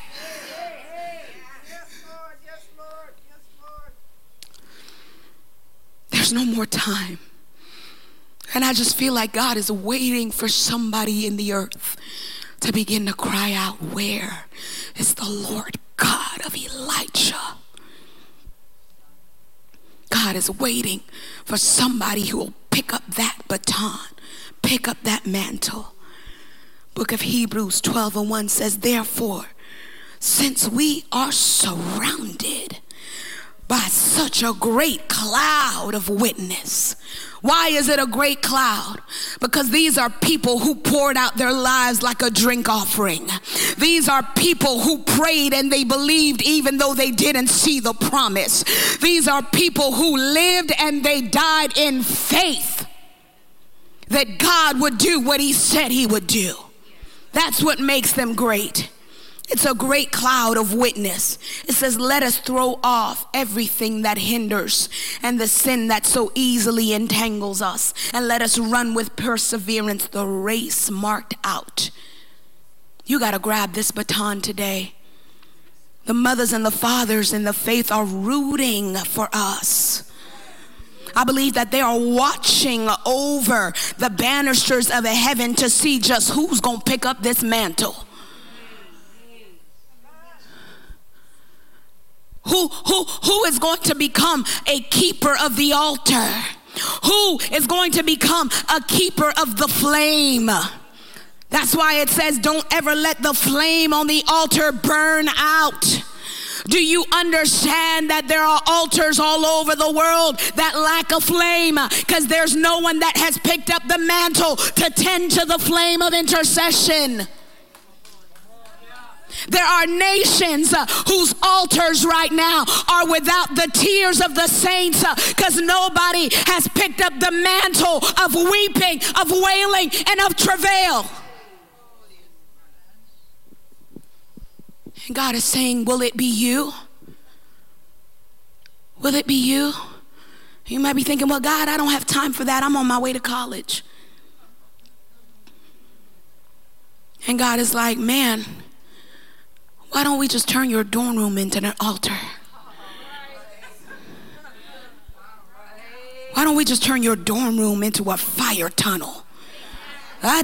There's no more time. And I just feel like God is waiting for somebody in the earth to begin to cry out, where is the Lord God of Elijah? God is waiting for somebody who will pick up that baton, pick up that mantle. Book of Hebrews 12:1 says, therefore, since we are surrounded by such a great cloud of witness. Why is it a great cloud? Because these are people who poured out their lives like a drink offering. These are people who prayed and they believed even though they didn't see the promise. These are people who lived and they died in faith that God would do what he said he would do. That's what makes them great. It's a great cloud of witness. It says, let us throw off everything that hinders and the sin that so easily entangles us, and let us run with perseverance the race marked out. You got to grab this baton today. The mothers and the fathers in the faith are rooting for us. I believe that they are watching over the banisters of heaven to see just who's going to pick up this mantle. Who is going to become a keeper of the altar? Who is going to become a keeper of the flame? That's why it says, don't ever let the flame on the altar burn out. Do you understand that there are altars all over the world that lack a flame because there's no one that has picked up the mantle to tend to the flame of intercession? There are nations whose altars right now are without the tears of the saints because nobody has picked up the mantle of weeping, of wailing, and of travail. And God is saying, will it be you? Will it be you? You might be thinking, well, God, I don't have time for that. I'm on my way to college. And God is like, man, why don't we just turn your dorm room into an altar? Why don't we just turn your dorm room into a fire tunnel? Why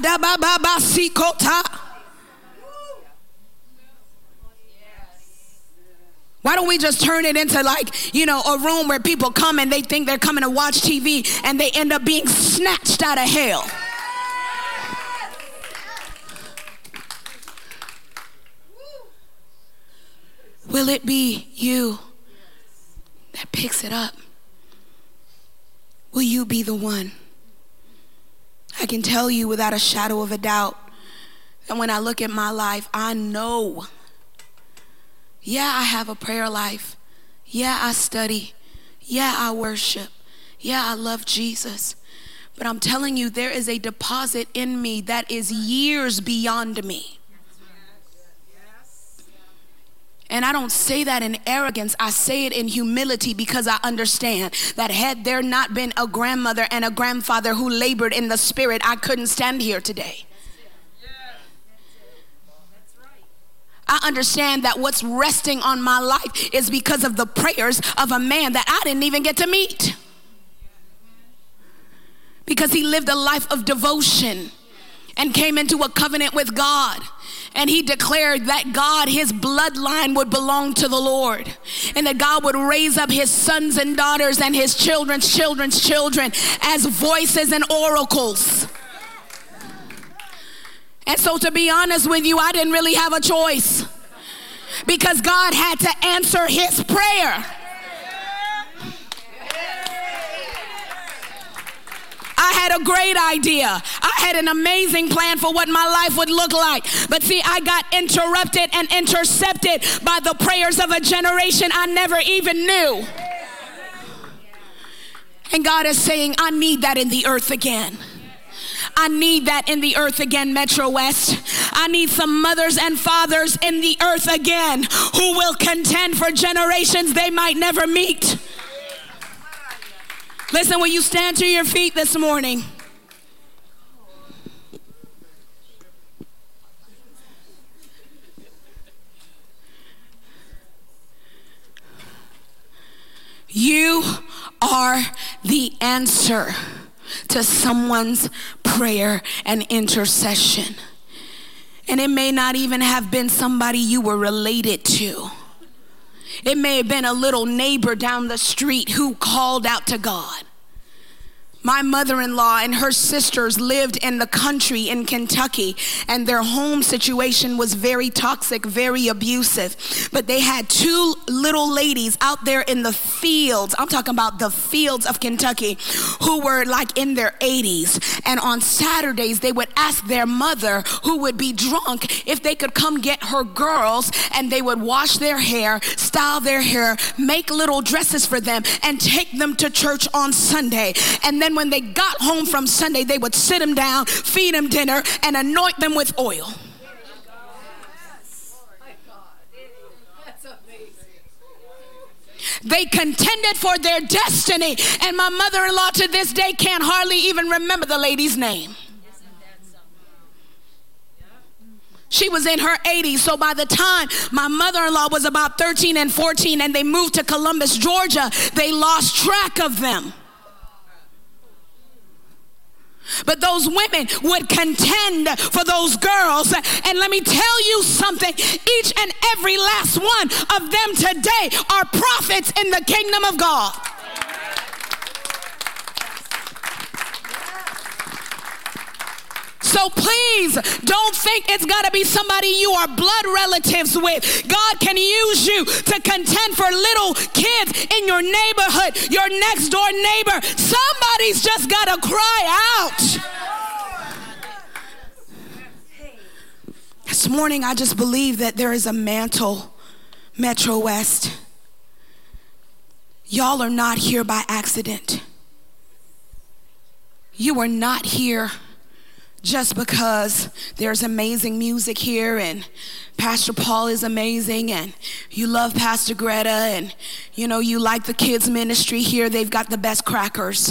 don't we just turn it into like, a room where people come and they think they're coming to watch TV and they end up being snatched out of hell? Will it be you that picks it up? Will you be the one? I can tell you without a shadow of a doubt that when I look at my life, I know, I have a prayer life. I study. I worship. I love Jesus. But I'm telling you, there is a deposit in me that is years beyond me. And I don't say that in arrogance. I say it in humility because I understand that had there not been a grandmother and a grandfather who labored in the spirit, I couldn't stand here today. I understand that what's resting on my life is because of the prayers of a man that I didn't even get to meet. Because he lived a life of devotion and came into a covenant with God. And he declared that God, his bloodline would belong to the Lord. And that God would raise up his sons and daughters and his children's children's children as voices and oracles. And so to be honest with you, I didn't really have a choice. Because God had to answer his prayer. I had a great idea. I had an amazing plan for what my life would look like. But see, I got interrupted and intercepted by the prayers of a generation I never even knew. And God is saying, I need that in the earth again. I need that in the earth again, Metro West. I need some mothers and fathers in the earth again who will contend for generations they might never meet. Listen, will you stand to your feet this morning? You are the answer to to someone's prayer and intercession. And it may not even have been somebody you were related to. It may have been a little neighbor down the street who called out to God. My mother-in-law and her sisters lived in the country in Kentucky, and their home situation was very toxic, very abusive. But they had two little ladies out there in the fields, I'm talking about the fields of Kentucky, who were like in their 80s. And on Saturdays, they would ask their mother, who would be drunk, if they could come get her girls, and they would wash their hair, style their hair, make little dresses for them, and take them to church on Sunday. And then when they got home from Sunday, they would sit them down, feed them dinner, and anoint them with oil. They contended for their destiny, and my mother-in-law to this day can't hardly even remember the lady's name. She was in her 80s, so by the time my mother-in-law was about 13 and 14 and they moved to Columbus, Georgia, they lost track of them. But those women would contend for those girls. And let me tell you something, each and every last one of them today are prophets in the kingdom of God. So please don't think it's got to be somebody you are blood relatives with. God can use you to contend for little kids in your neighborhood, your next door neighbor. Somebody's just got to cry out. This morning, I just believe that there is a mantle, Metro West. Y'all are not here by accident. You are not here just because there's amazing music here and Pastor Paul is amazing and you love Pastor Greta and you like the kids ministry here. They've got the best crackers.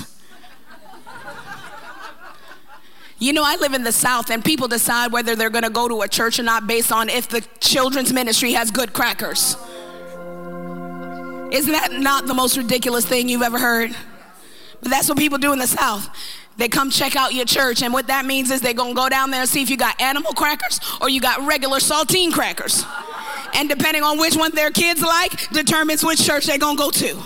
I live in the South, and people decide whether they're going to go to a church or not based on if the children's ministry has good crackers. Isn't that not the most ridiculous thing you've ever heard? But that's what people do in the South. They come check out your church, and what that means is they're going to go down there and see if you got animal crackers or you got regular saltine crackers. And depending on which one their kids like determines which church they're going to go to.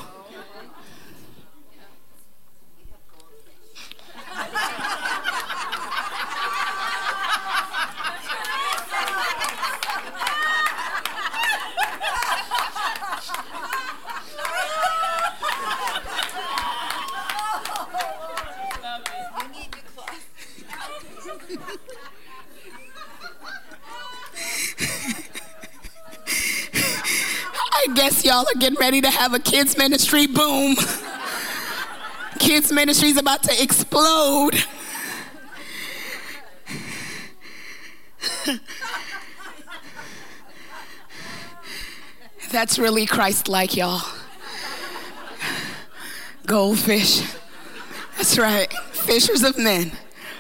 I guess y'all are getting ready to have a kids ministry boom. Kids ministry is about to explode. That's really Christ-like, y'all. Goldfish. That's right. Fishers of men.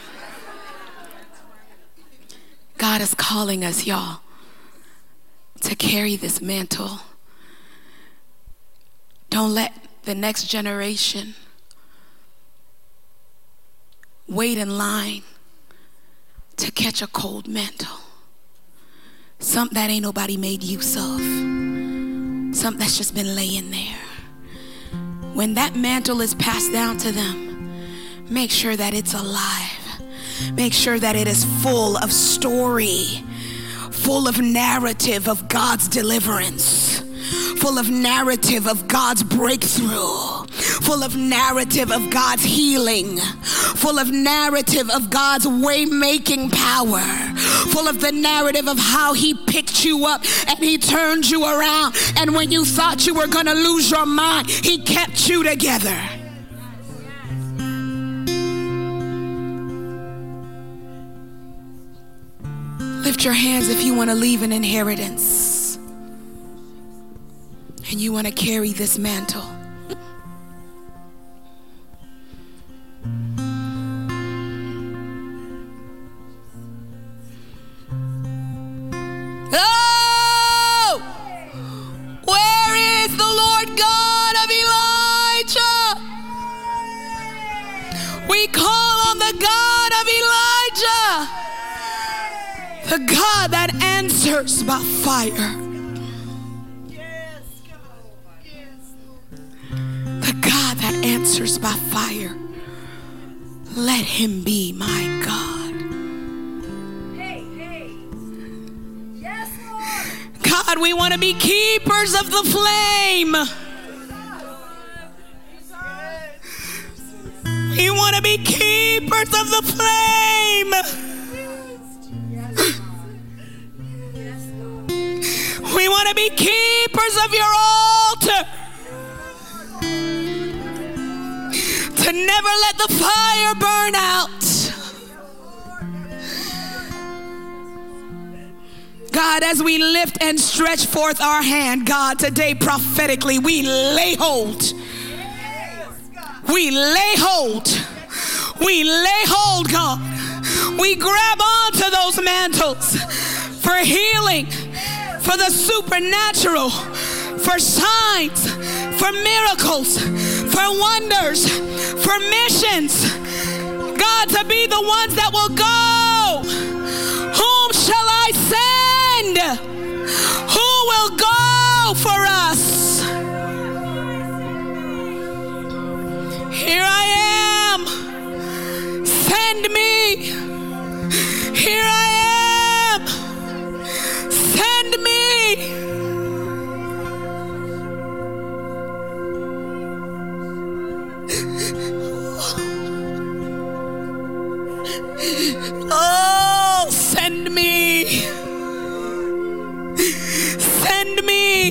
God is calling us, y'all, to carry this mantle. Don't let the next generation wait in line to catch a cold mantle. Something that ain't nobody made use of. Something that's just been laying there. When that mantle is passed down to them, make sure that it's alive. Make sure that it is full of story, full of narrative of God's deliverance, full of narrative of God's breakthrough, full of narrative of God's healing, full of narrative of God's way-making power, full of the narrative of how he picked you up and he turned you around, and when you thought you were going to lose your mind, he kept you together. Lift your hands if you want to leave an inheritance and you want to carry this mantle. Oh! Where is the Lord God of Elijah? We call The God that answers by fire. The God that answers by fire. Let him be my God.
Yes, Lord.
God, we want to be keepers of the flame. We want to be keepers of the flame. We want to be keepers of your altar. To never let the fire burn out. God, as we lift and stretch forth our hand, God, today prophetically, we lay hold. We lay hold. We lay hold, God. We grab onto those mantles for healing, for the supernatural, for signs, for miracles, for wonders, for missions. God, to be the ones that will go. Whom shall I send? Who will go for us? Here I am. Send me. Here I am. Send me. Oh, send me. Send me.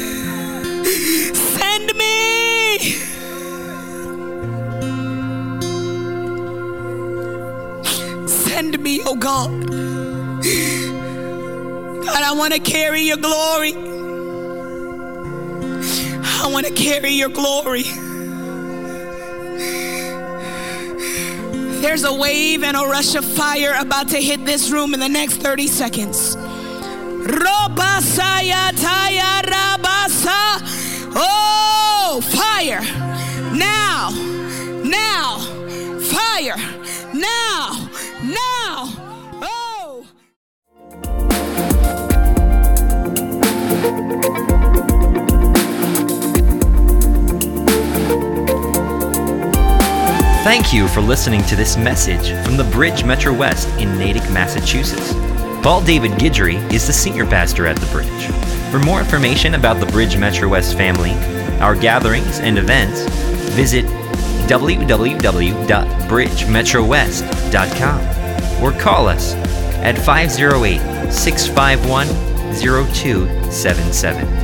Send me. Send me, oh God. God, I want to carry your glory. I want to carry your glory. There's a wave and a rush of fire about to hit this room in the next 30 seconds. Oh, fire. Now, fire. Now. Oh.
Thank you for listening to this message from the Bridge Metro West in Natick, Massachusetts. Paul David Guidry is the senior pastor at the Bridge. For more information about the Bridge Metro West family, our gatherings and events, visit www.bridgemetrowest.com or call us at 508-651-0277.